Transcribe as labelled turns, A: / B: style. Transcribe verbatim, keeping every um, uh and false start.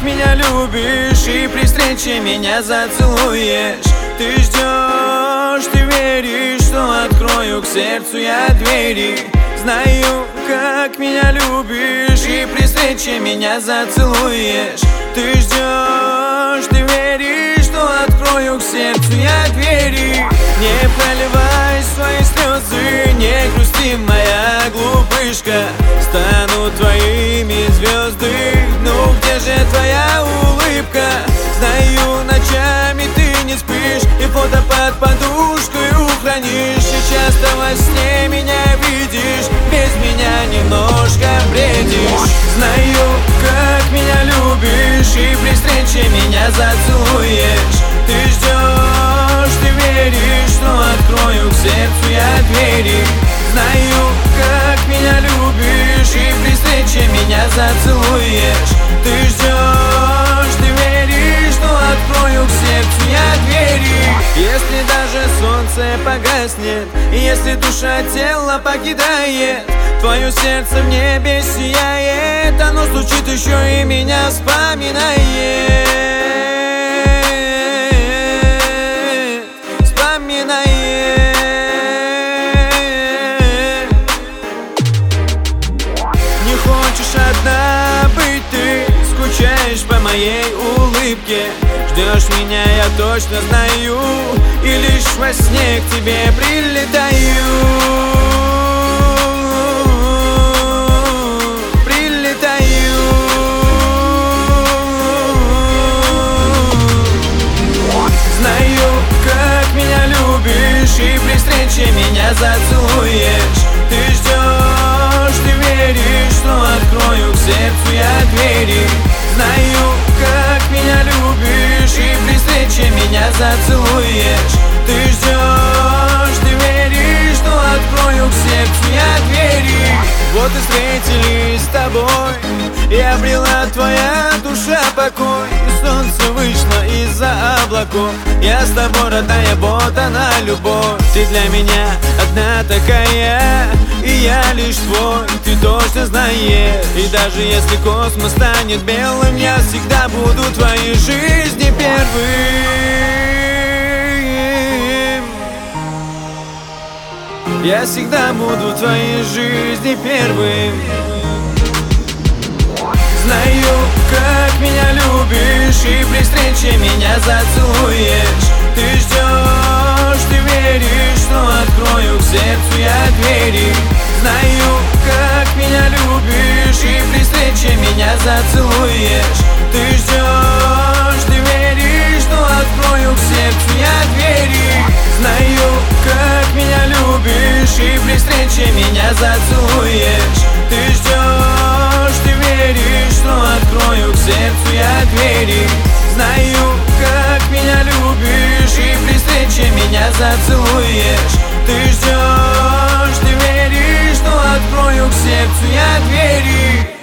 A: меня любишь, и при встрече меня зацелуешь. Ты ждешь, ты веришь, что открою к сердцу я двери. Знаю, как меня любишь, и при встрече меня зацелуешь. Ты ждешь, ты веришь, что открою к сердцу я двери. Не проливай свои слезы, не грусти, моя глупышка. Станут твоими звезды, ну где же твоя улыбка? Знаю, ночами ты не спишь и фото под подушкой хранишь. И часто во сне меня видишь, без меня немножко бредишь. Знаю, как меня любишь, и при встрече меня зацелуешь. Ты ждешь, ты веришь, что открою к сердцу я двери. Знаю, как меня любишь, и при встрече меня зацелуешь. Ты ждешь, ты веришь, что открою к сердцу я двери. Если даже солнце погаснет, и если душа тело покидает, твое сердце в небе сияет, оно стучит еще и меня вспоминает. Вспоминает. Не хочешь одна быть ты, скучаешь по моей улыбке. Ждешь меня, я точно знаю, и лишь во сне к тебе прилетаю. Прилетаю. Знаю, как меня любишь, и при встрече меня зацелуешь. Ты ждешь, ты веришь, что открою к сердцу я двери. Знаю, как меня любишь, и при встрече меня зацелуешь. Ты ждешь, ты веришь, что открою к сердцу я двери. Вот и встретились с тобой, и обрела твоя душа покой. И солнце вышло из-за облаков, я с тобой, родная, вот она любовь. Ты для меня одна такая, и я лишь твой, ты точно знаешь. И даже если космос станет белым, я всегда буду в твоей жизни первым. Я всегда буду в твоей жизни первым. Знаю, как меня любишь, и при встрече меня зацелуешь. Ты ждешь, ты веришь, что открою к сердцу я двери. Знаю, как меня любишь, и при встрече меня зацелуешь. Ты ждешь, ты веришь, что открою к сердцу я двери. Знаю, как меня любишь, и при встрече меня зацелуешь. Ты ждешь, ты веришь, что открою к сердцу я двери. Знаю, как меня любишь, и при встрече меня зацелуешь. Ты ждешь, ты веришь, что открою к сердцу я двери.